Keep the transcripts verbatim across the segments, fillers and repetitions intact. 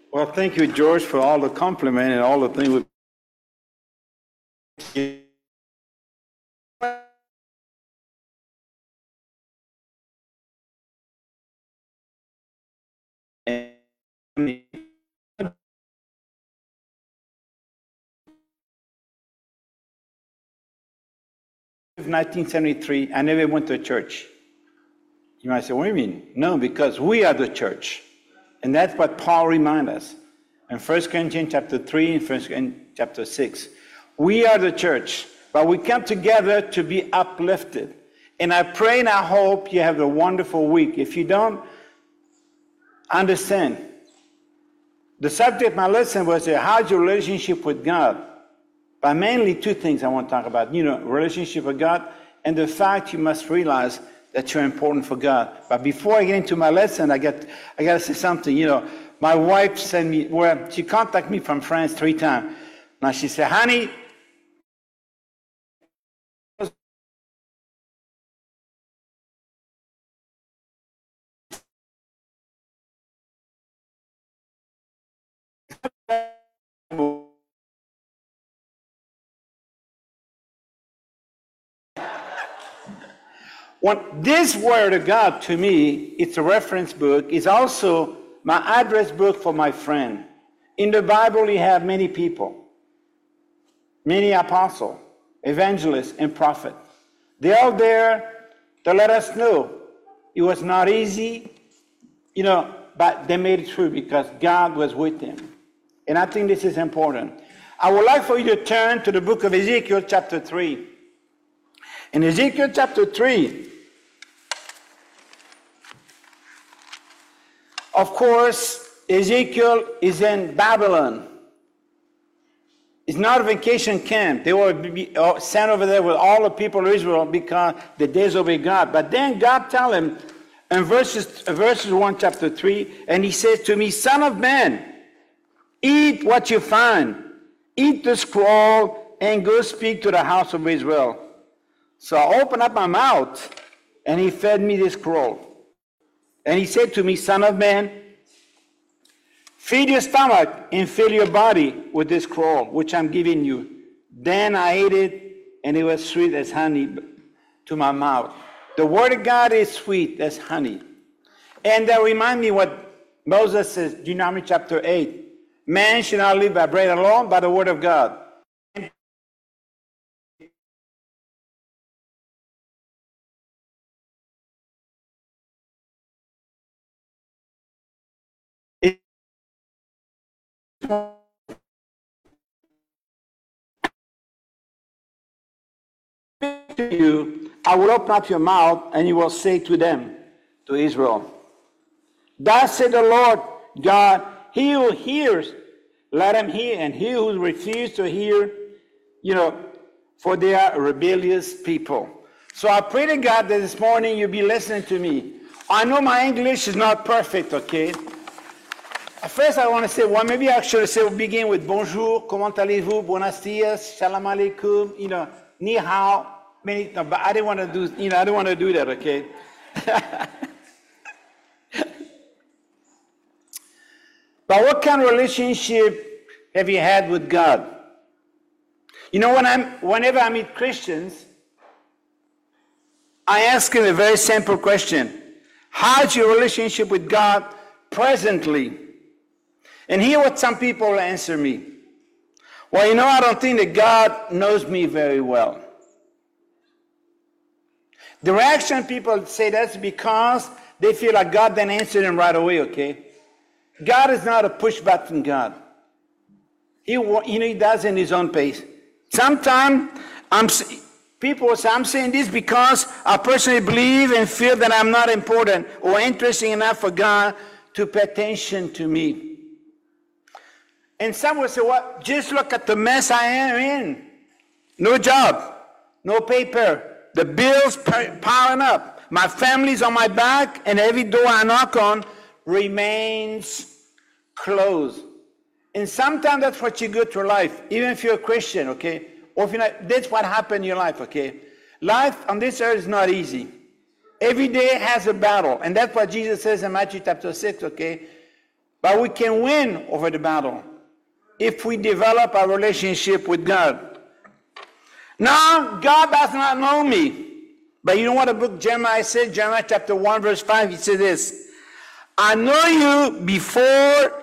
Well, thank you, George, for all the compliment and all the things we. nineteen seventy-three, I never went to a church. You might say, what do you mean? No, because we are the church. And that's what Paul reminds us in First Corinthians chapter three and First Corinthians chapter six. We are the church, but we come together to be uplifted. And I pray and I hope you have a wonderful week. If you don't understand, the subject of my lesson was, uh, how's your relationship with God? But mainly two things I want to talk about. You know, relationship with God and the fact you must realize that you're important for God. But before I get into my lesson, I got I got to say something. You know, my wife sent me, well, she contacted me from France three times. Now she said, honey, when this word of God to me, it's a reference book. It's also my address book for my friend. In the Bible, you have many people, many apostles, evangelists, and prophets. They're all there to let us know it was not easy, you know, but they made it through because God was with them. And I think this is important. I would like for you to turn to the book of Ezekiel chapter three. In Ezekiel chapter three, of course, Ezekiel is in Babylon. It's not a vacation camp. They were sent over there with all the people of Israel because they disobeyed God. But then God tell him in verses, verses one, chapter three, and he says to me, Son of man, eat what you find. Eat the scroll and go speak to the house of Israel. So I opened up my mouth, and he fed me this scroll. And he said to me, Son of man, feed your stomach and fill your body with this scroll, which I'm giving you. Then I ate it, and it was sweet as honey to my mouth. The word of God is sweet as honey. And that reminds me what Moses says, Deuteronomy chapter eight. Man should not live by bread alone, but the word of God. To you, I will open up your mouth, and you will say to them, to Israel, thus said the Lord God, he who hears, let him hear, and he who refuses to hear, you know, for they are a rebellious people. So I pray to God that this morning you'll be listening to me. I know my English is not perfect, okay? At first I want to say, well, maybe I should say, we'll begin with bonjour, comment allez-vous, buenos dias, shalom alaikum, you know, ni hao. Many, no, but I didn't want to do, you know, I didn't want to do that, okay? But what kind of relationship have you had with God? You know, when I'm, whenever I meet Christians, I ask them a very simple question. How's your relationship with God presently? And hear what some people answer me. Well, you know, I don't think that God knows me very well. The reaction people say that's because they feel like God then answered them right away, okay? God is not a push-button God. He, you know, he does in his own pace. Sometimes I'm, people say, I'm saying this because I personally believe and feel that I'm not important or interesting enough for God to pay attention to me. And some will say, well, just look at the mess I am in. No job, no paper. The bills piling up. My family's on my back, and every door I knock on remains closed. And sometimes that's what you go through life, even if you're a Christian, okay? Or if you're not, that's what happened in your life, okay? Life on this earth is not easy. Every day has a battle, and that's what Jesus says in Matthew chapter six, okay? But we can win over the battle if we develop our relationship with God. Now, God does not know me. But you know what the book Jeremiah says? Jeremiah chapter one, verse five, he says this. I know you before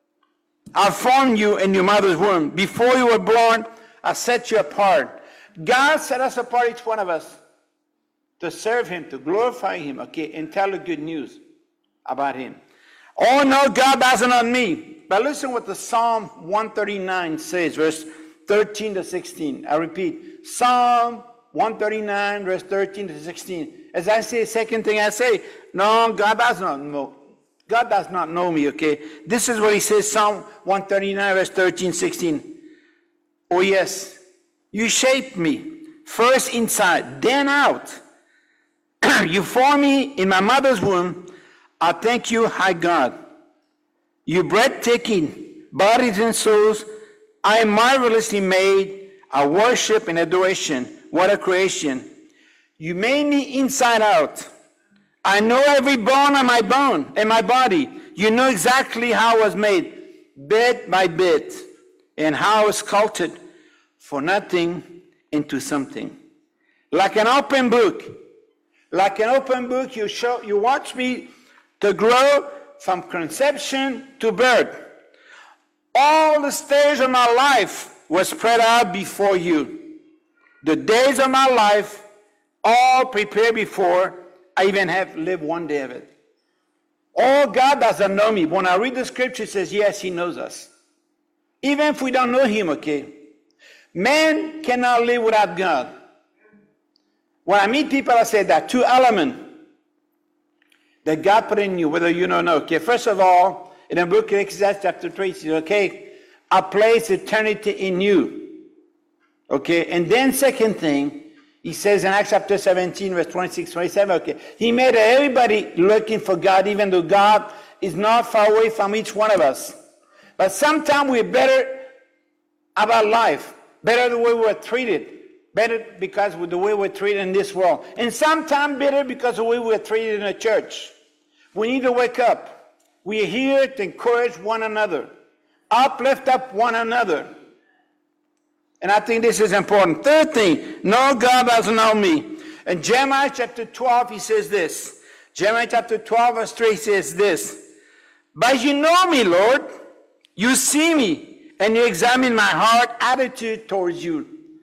I formed you in your mother's womb. Before you were born, I set you apart. God set us apart, each one of us, to serve him, to glorify him, okay, and tell the good news about him. Oh, no, God doesn't know me. But listen what the Psalm one thirty-nine says, verse thirteen to sixteen. I repeat, Psalm one thirty-nine, verse thirteen to sixteen. As I say, second thing I say, no, God does not know. God does not know me, okay? This is what he says, Psalm one thirty-nine, verse thirteen, sixteen. Oh, yes, you shaped me, first inside, then out. You formed me in my mother's womb. I thank you, high God. You breathtaking bodies and souls, I am marvelously made. I worship and adoration. What a creation. You made me inside out. I know every bone on my bone and my body. You know exactly how I was made, bit by bit, and how I was sculpted for nothing into something. Like an open book. Like an open book, you show, you watch me to grow from conception to birth. All the stages of my life were spread out before you. The days of my life, all prepared before I even have lived one day of it. Oh, God doesn't know me. When I read the scripture, it says, yes, he knows us. Even if we don't know him, okay? Man cannot live without God. When I meet people, I say that two elements that God put in you, whether you know or not. Okay, first of all, in the book of Exodus chapter three, it says, okay, I place eternity in you. Okay, and then second thing, he says in Acts chapter seventeen, verse twenty-six, twenty-seven, okay, he made everybody looking for God, even though God is not far away from each one of us. But sometimes we're better about life, better the way we're treated, better because of the way we're treated in this world, and sometimes better because of the way we're treated in the church. We need to wake up. We are here to encourage one another, uplift up one another. And I think this is important. Third thing, no, God doesn't know me. In Jeremiah chapter twelve, he says this. Jeremiah chapter twelve, verse three says this. But you know me, Lord. You see me, and you examine my heart attitude towards you.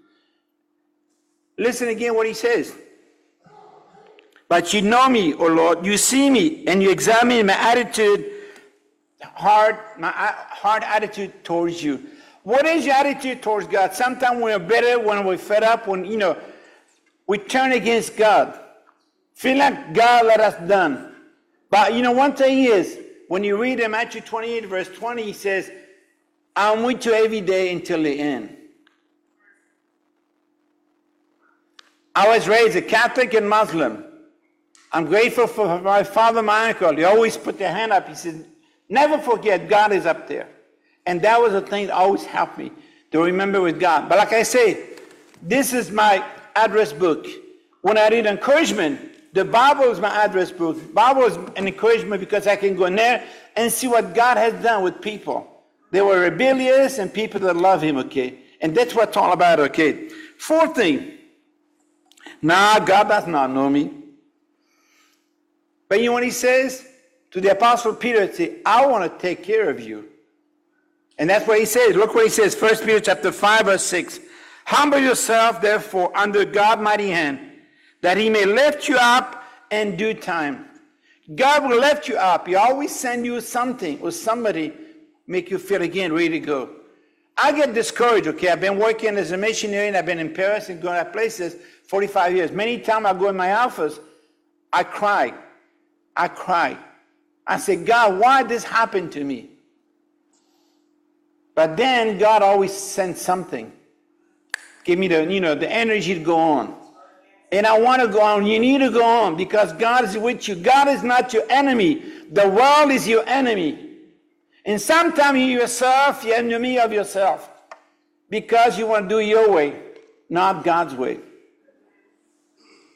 Listen again what he says. But you know me, O Lord. You see me, and you examine my attitude, heart, my heart attitude towards you. What is your attitude towards God? Sometimes we're bitter, when we're fed up, when, you know, we turn against God. Feel like God let us down. But, you know, one thing is, when you read in Matthew twenty-eight, verse twenty, he says, I'm with you every day until the end. I was raised a Catholic and Muslim. I'm grateful for my father, my uncle. They always put their hand up. He said, never forget, God is up there. And that was the thing that always helped me to remember with God. But like I say, this is my address book. When I read encouragement, the Bible is my address book. The Bible is an encouragement because I can go in there and see what God has done with people. They were rebellious and people that love him, okay? And that's what it's all about, okay? Fourth thing. Nah, God does not know me. But you know what he says? To the Apostle Peter, he says, I want to take care of you. And that's what he says. Look what he says, First Peter chapter five, verse six. Humble yourself, therefore, under God's mighty hand, that he may lift you up in due time. God will lift you up. He always send you something or somebody make you feel again ready to go. I get discouraged, okay? I've been working as a missionary and I've been in Paris and going to places forty-five years. Many times I go in my office, I cry. I cry. I say, God, why did this happen to me? But then God always sends something. Give me the, you know, the energy to go on. And I want to go on. You need to go on because God is with you. God is not your enemy. The world is your enemy. And sometimes you yourself, you're enemy of yourself because you want to do your way, not God's way.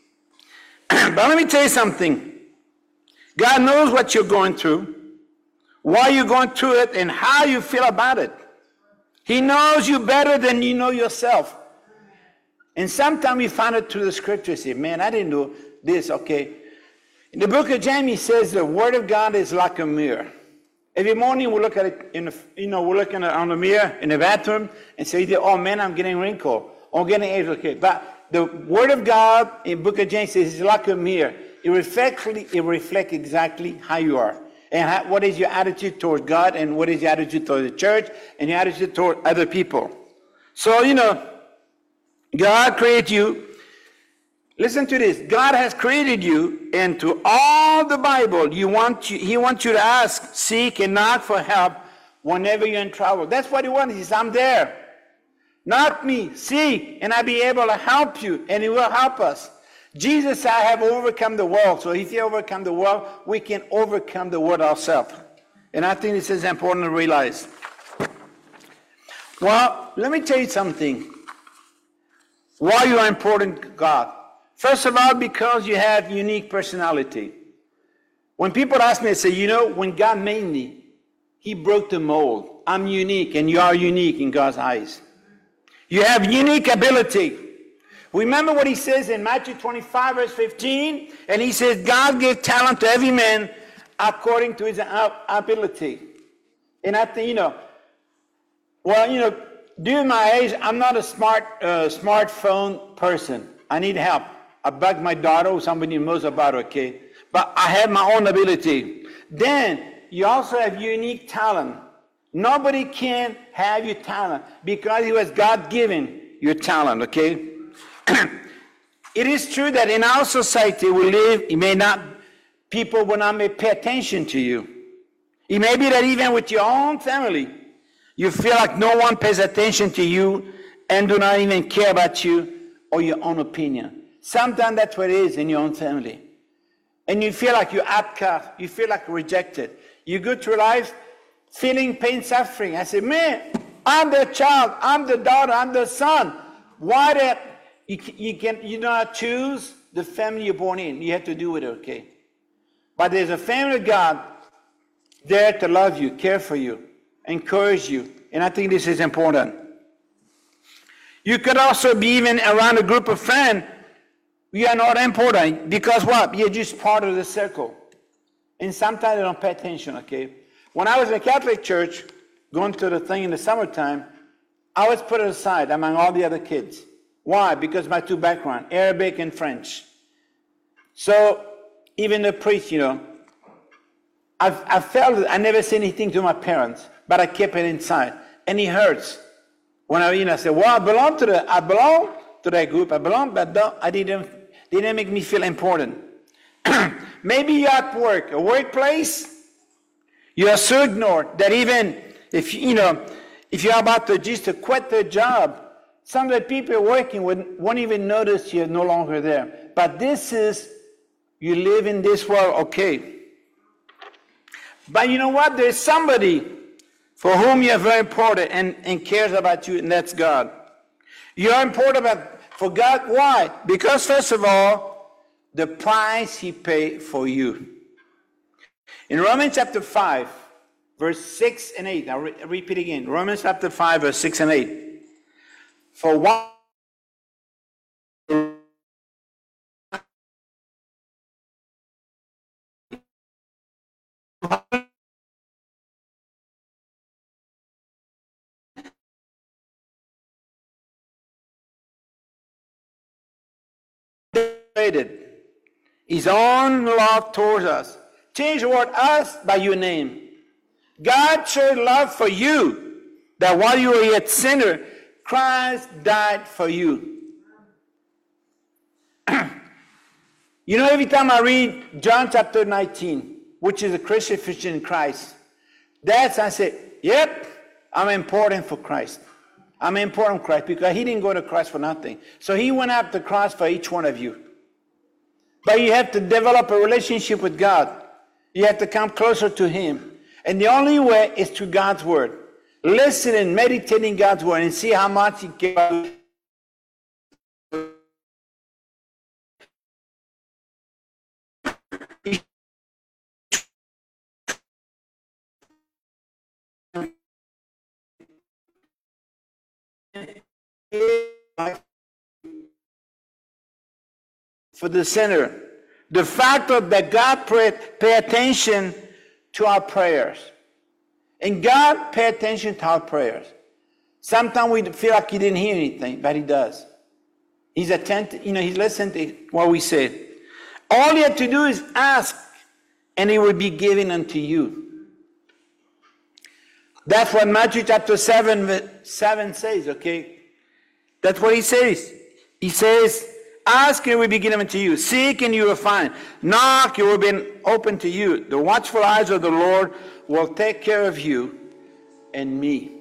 But let me tell you something. God knows what you're going through, why you're going through it, and how you feel about it. He knows you better than you know yourself. And sometimes we find it through the scripture. Say, man, I didn't know this. Okay. In the book of James, he says the word of God is like a mirror. Every morning we look at it, in the, you know, we're looking at on the mirror in the bathroom and say, oh man, I'm getting wrinkled. I'm getting age. Okay. But the word of God in the book of James says it's like a mirror. It reflects, it reflects exactly how you are. And how, what is your attitude towards God, and what is your attitude toward the church, and your attitude toward other people. So, you know, God created you. Listen to this. God has created you, and to all the Bible, you want you, He wants you to ask, seek, and knock for help whenever you're in trouble. That's what He wants. He says, I'm there. Knock me, seek, and I'll be able to help you, and He will help us. Jesus said, I have overcome the world. So if you overcome the world, we can overcome the world ourselves. And I think this is important to realize. Well, let me tell you something. Why you are important to God. First of all, because you have unique personality. When people ask me, they say, you know, when God made me, He broke the mold. I'm unique, and you are unique in God's eyes. You have unique ability. Remember what He says in Matthew twenty-five, verse fifteen? And He says, God gave talent to every man according to his ability. And I think, you know, well, you know, due to my age, I'm not a smart uh, smartphone person. I need help. I bug my daughter, or somebody knows about it, okay? But I have my own ability. Then, you also have unique talent. Nobody can have your talent because it was God-given, your talent, okay? It is true that in our society we live, it may not, people will not may pay attention to you. It may be that even with your own family, you feel like no one pays attention to you and do not even care about you or your own opinion. Sometimes that's what it is in your own family. And you feel like you're outcast, you feel like rejected. You go through life feeling pain, suffering. I say, man, I'm the child, I'm the daughter, I'm the son. Why that? You, you, can, you do not choose the family you're born in. You have to do it, okay? But there's a family of God there to love you, care for you, encourage you. And I think this is important. You could also be even around a group of friends. You are not important because what? You're just part of the circle. And sometimes they don't pay attention, okay? When I was in a Catholic church, going to the thing in the summertime, I was put aside among all the other kids. Why? Because my two backgrounds, Arabic and French. So even the priest, you know, I've, I felt I never said anything to my parents, but I kept it inside. And it hurts. When I, you know, I said, well, I belong to the, I belong to that group. I belong, but don't, I didn't, they didn't make me feel important. Maybe you're at work, a workplace, you are so ignored that even if, you know, if you're about to just to quit the job, some of the people you're working with won't even notice you're no longer there. But this is, you live in this world, okay. But you know what? There's somebody for whom you're very important and, and cares about you, and that's God. You're important about, for God, why? Because first of all, the price He paid for you. In Romans chapter five, verse six and eight, I'll re- repeat again. Romans chapter five, verse six and eight. For what His own love towards us. Change the word us by your name. God showed love for you, that while you were yet sinner, Christ died for you. You know, every time I read John chapter nineteen, which is a Christian Christian in Christ, that's, I say, yep, I'm important for Christ. I'm important for Christ because He didn't go to Christ for nothing. So He went up the cross for each one of you. But you have to develop a relationship with God. You have to come closer to Him. And the only way is through God's Word. Listen and meditate in God's Word and see how much He can. for the sinner. The fact of that God pray, pay attention to our prayers. And God pay attention to our prayers. Sometimes we feel like he didn't hear anything, but he does. He's attentive, you know, he's listening to what we say. All you have to do is ask, and it will be given unto you. That's what Matthew chapter seven, seven says, okay? That's what he says. He says, ask and it will be given unto you. Seek and you will find. Knock, it will be open to you. The watchful eyes of the Lord will take care of you and me.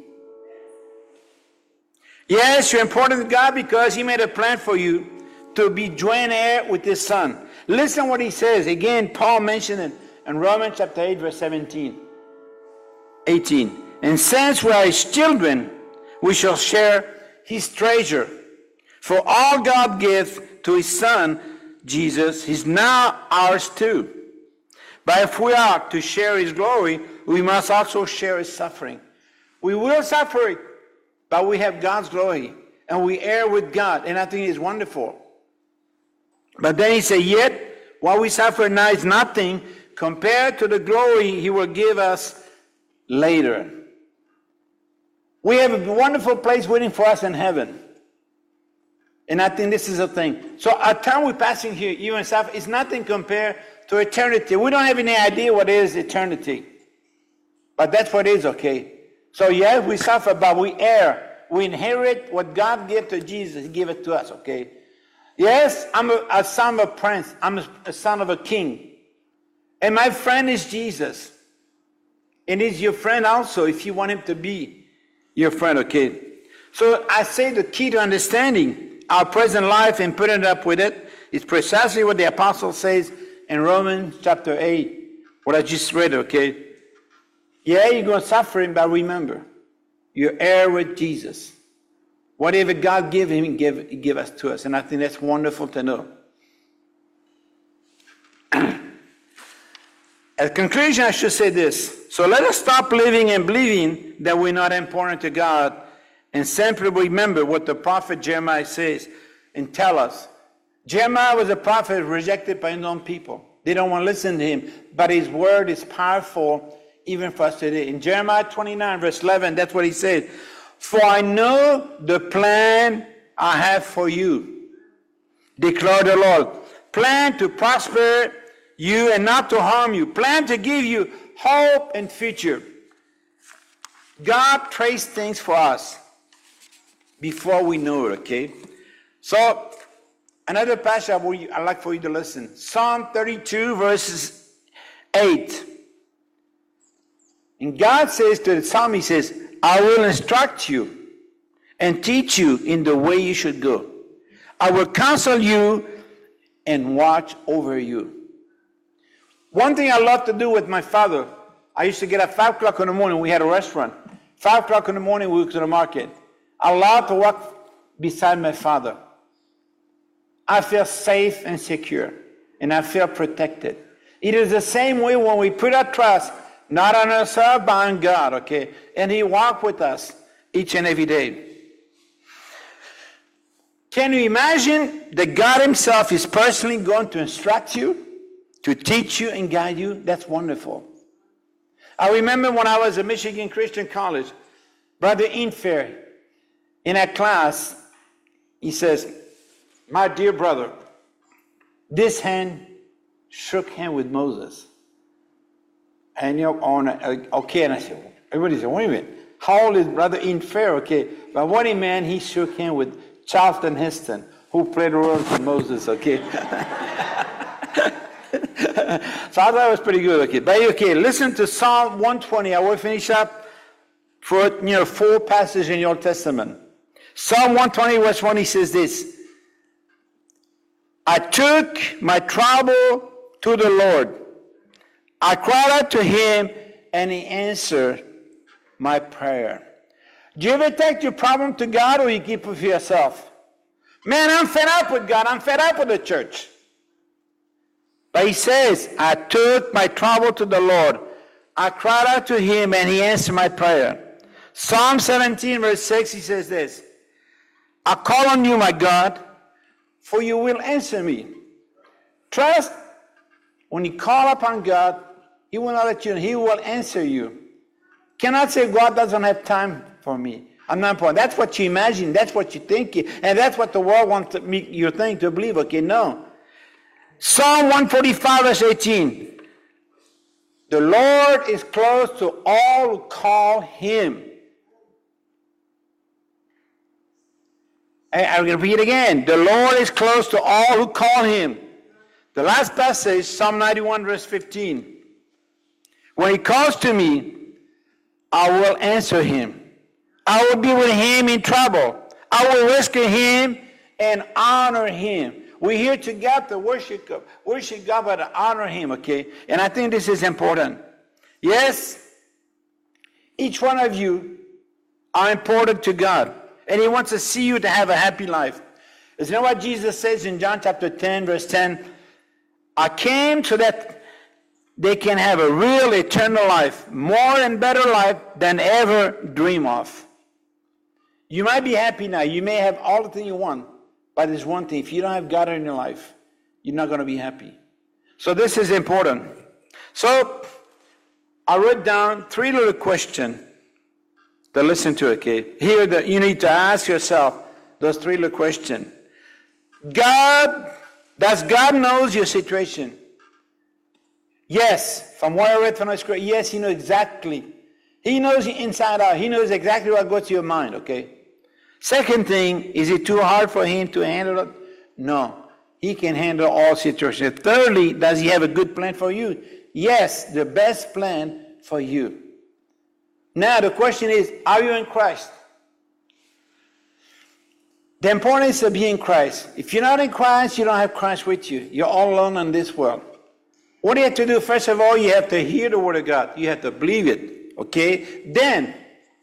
Yes, you're important to God because he made a plan for you to be joint heir with his son. Listen what he says. Again, Paul mentioned it in Romans chapter eight, verse seventeen, eighteen. And since we are his children, we shall share his treasure. For all God gives to his son, Jesus, is now ours too. But if we are to share his glory, we must also share his suffering. We will suffer it, but we have God's glory, and we heir with God, and I think it's wonderful. But then he said, yet, what we suffer now is nothing compared to the glory he will give us later. We have a wonderful place waiting for us in heaven. And I think this is a thing. So our time we're passing here, you and stuff, is nothing compared to eternity. We don't have any idea what is eternity. But that's what it is, okay? So yes, we suffer, but we heir. We inherit what God gave to Jesus. He gave it to us, okay? Yes, I'm a, a son of a prince. I'm a, a son of a king. And my friend is Jesus. And he's your friend also if you want him to be your friend, okay? So I say the key to understanding our present life and putting up with it is precisely what the apostle says in Romans chapter eight, what I just read, okay? Yeah, you're going to suffer, but remember, you're heir with Jesus. Whatever God gave him, he give, he give us to us. And I think that's wonderful to know. As a conclusion, I should say this. So let us stop living and believing that we're not important to God and simply remember what the prophet Jeremiah says and tell us. Jeremiah was a prophet rejected by his own people. They don't want to listen to him, but his word is powerful even for us today. In Jeremiah twenty-nine, verse eleven, that's what he said. For I know the plan I have for you, declared the Lord. Plan to prosper you and not to harm you. Plan to give you hope and future. God traced things for us before we know it, okay? So, another passage I'd like for you to listen. Psalm thirty-two, verses eight. And God says to the psalmist, he says, I will instruct you and teach you in the way you should go. I will counsel you and watch over you. One thing I love to do with my father, I used to get at five o'clock in the morning, we had a restaurant. five o'clock in the morning, we went to the market. I love to walk beside my father. I feel safe and secure, and I feel protected. It is the same way when we put our trust, not on ourselves, but on God, okay? And he walks with us each and every day. Can you imagine that God himself is personally going to instruct you, to teach you and guide you? That's wonderful. I remember when I was at Michigan Christian College, Brother Infair, in a class, he says, my dear brother, this hand shook hand with Moses. And you know, on a, okay, and I said, everybody said, wait a minute, how old is Brother Infair? Okay, but what he meant, he shook hand with Charlton Heston, who played the role of Moses, okay? So I thought it was pretty good, okay. But okay, listen to Psalm one twenty. I will finish up for you know four passages in the Old Testament. Psalm one twenty, verse one, he says this. I took my trouble to the Lord. I cried out to him, and he answered my prayer. Do you ever take your problem to God, or you keep it for yourself? Man, I'm fed up with God. I'm fed up with the church. But he says, I took my trouble to the Lord. I cried out to him, and he answered my prayer. Psalm seventeen, verse six, he says this. I call on you, my God, for you will answer me. Trust, when you call upon God, He will not let you, He will answer you. Cannot say God doesn't have time for me. I'm not important. That's what you imagine. That's what you think. And that's what the world wants to make you think, to believe. Okay, no. Psalm one forty-five, verse eighteen. The Lord is close to all who call Him. I will repeat again. The Lord is close to all who call Him. The last passage, Psalm ninety-one, verse fifteen. When He calls to me, I will answer Him. I will be with Him in trouble. I will rescue Him and honor Him. We're here together to worship God, worship God, but to honor Him, okay? And I think this is important. Yes, each one of you are important to God. And He wants to see you to have a happy life. Isn't that what Jesus says in John chapter ten, verse ten? I came so that they can have a real eternal life, more and better life than ever dream of. You might be happy now. You may have all the things you want. But there's one thing. If you don't have God in your life, you're not going to be happy. So this is important. So I wrote down three little questions to listen to, okay? Here that you need to ask yourself those three little questions. God, does God knows your situation? Yes. From what I read from the scripture, yes, He knows exactly. He knows you inside out. He knows exactly what goes to your mind, okay? Second thing, is it too hard for Him to handle it? No. He can handle all situations. Thirdly, does He have a good plan for you? Yes, the best plan for you. Now, the question is, are you in Christ? The importance of being in Christ. If you're not in Christ, you don't have Christ with you. You're all alone in this world. What do you have to do? First of all, you have to hear the Word of God. You have to believe it, okay? Then,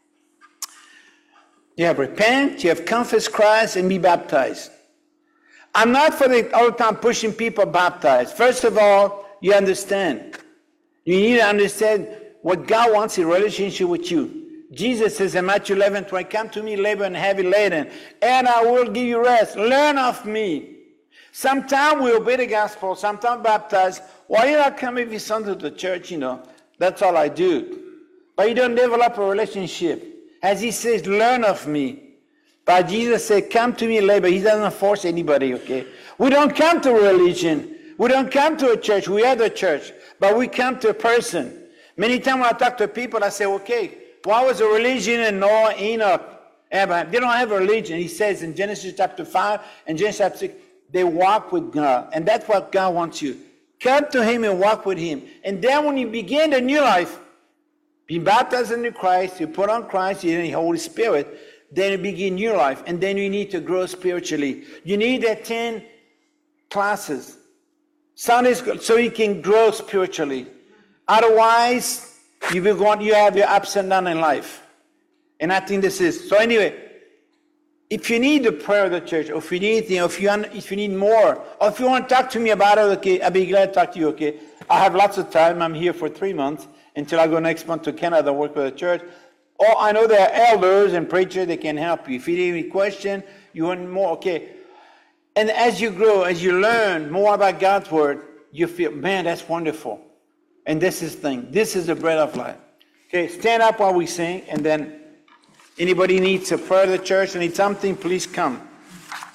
you have repent, you have confess Christ, and be baptized. I'm not for the all the time pushing people baptized. First of all, you understand. You need to understand what God wants in relationship with you. Jesus says in Matthew eleven twenty, come to me, labor and heavy laden, and I will give you rest. Learn of me. Sometimes we obey the gospel, sometimes baptize. Why you not come if you son to the church, you know? That's all I do. But you don't develop a relationship. As He says, learn of me. But Jesus said, come to me, labor. He doesn't force anybody, okay? We don't come to religion. We don't come to a church. We are the church. But we come to a person. Many times when I talk to people, I say, okay, what was the religion in Noah, Enoch, Abraham? They don't have a religion. He says in Genesis chapter five and Genesis chapter six, they walk with God. And that's what God wants you. Come to Him and walk with Him. And then when you begin a new life, be baptized into Christ, you put on Christ, you need the Holy Spirit, then you begin your life, and then you need to grow spiritually. You need to attend classes, Sunday school, so you can grow spiritually. Otherwise, you will go on, you have your ups and downs in life. And I think this is, so anyway, if you need the prayer of the church, or if you need anything, or if you, if you need more, or if you want to talk to me about it, okay, I'll be glad to talk to you, okay? I have lots of time. I'm here for three months. Until I go next month to Canada, work with a church. Or I know there are elders and preachers that can help you. If you need any question, you want more, okay. And as you grow, as you learn more about God's Word, you feel, man, that's wonderful. And this is the thing. This is the bread of life. Okay, stand up while we sing, and then anybody needs a prayer of the church, or need something, please come.